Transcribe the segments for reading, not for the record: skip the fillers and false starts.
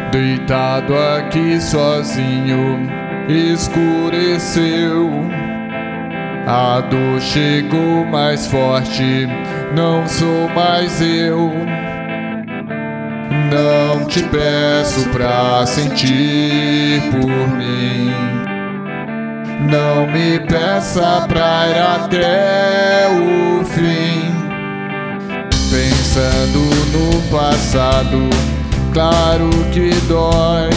Deitado aqui sozinho, escureceu. A dor chegou mais forte, não sou mais eu. Não te peço pra sentir por mim, não me peça pra ir até o fim. Pensando no passado, claro que dói.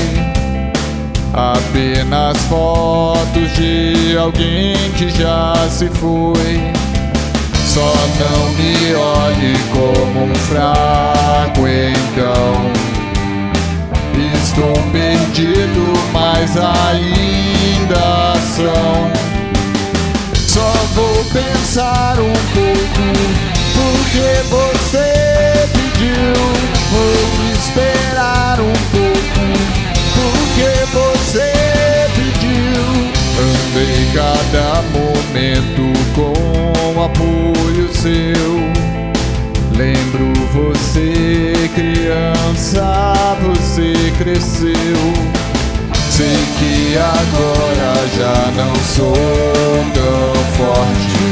Apenas fotos de alguém que já se foi. Só não me olhe como um fraco então. Estou perdido, mas ainda são. Só vou pensar um pouco, porque você pediu. Vou esperar um pouco, porque você pediu. Andei cada momento com apoio seu. Lembro você criança, você cresceu. Sei que agora já não sou tão forte.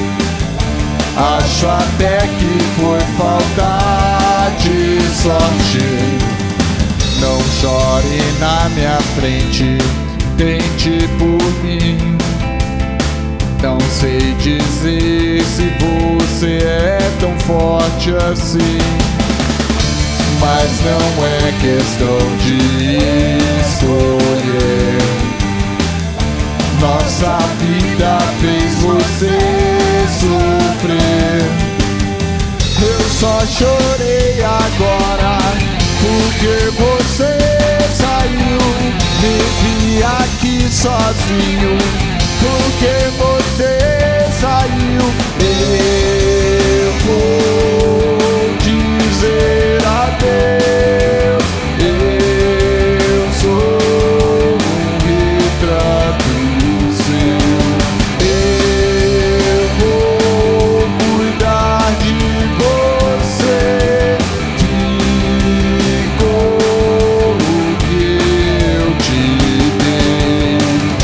Acho até que foi falta de sorte. Não chore na minha frente, tente por mim. Não sei dizer se você é tão forte assim, mas não é questão de escolher. Nossa vida fez você sofrer. Eu só chorei agora porque você saiu. Me vi aqui sozinho porque você saiu. Eu vou dizer adeus. Eu sou um retrato seu. Eu vou cuidar de você. Ficou o que eu te dei.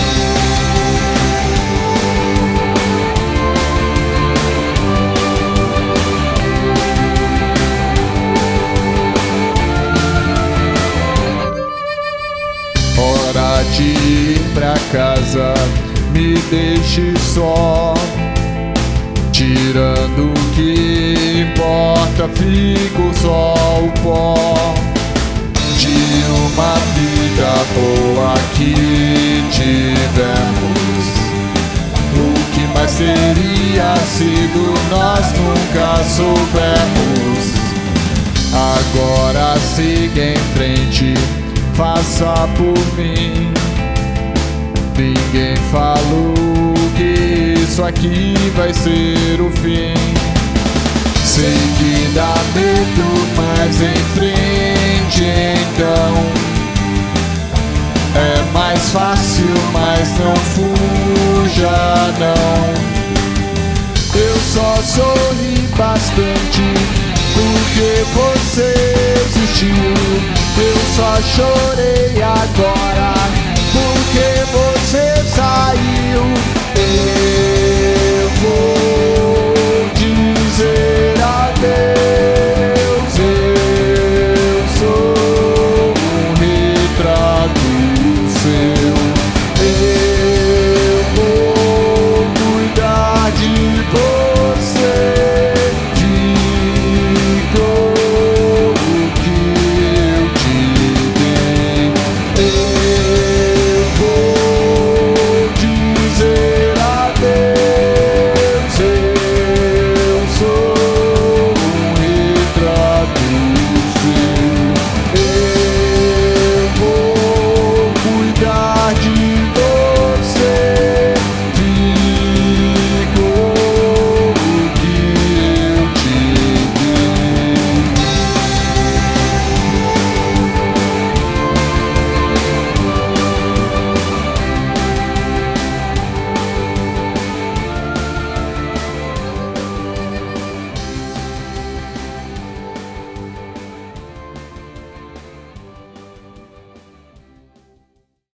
Hora de ir pra casa, me deixe só. Tirando o que importa, ficou só o pó de uma vida boa que tivemos. O que mais teria sido, nós nunca soubemos. Agora siga em frente, faça por mim. Ninguém falou que isso aqui vai ser o fim. Sei que dá medo, mas em frente então. É mais fácil, mas não fuja não. Eu só sorri bastante porque você existiu. Eu só chorei agora porque você saiu.